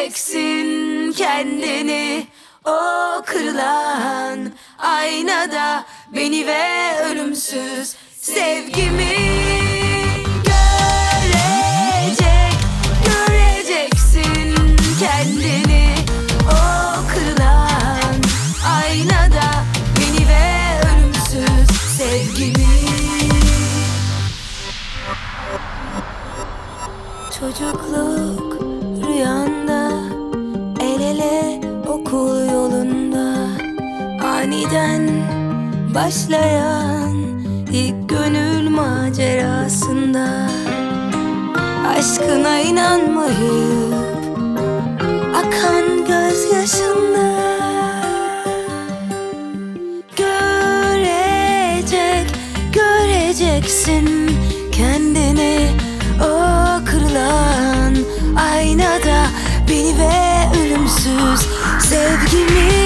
Göreceksin kendini o kırılan aynada, beni ve ölümsüz sevgimi. Göreceksin kendini o kırılan aynada, beni ve ölümsüz sevgimi. Çocukluk rüyanda, el ele okul yolunda, aniden başlayan ilk gönül macerasında, aşkına inanmayıp akan gözyaşında. Göreceksin kendini o kırılan aynada, beni ve ölümsüz sevgimi.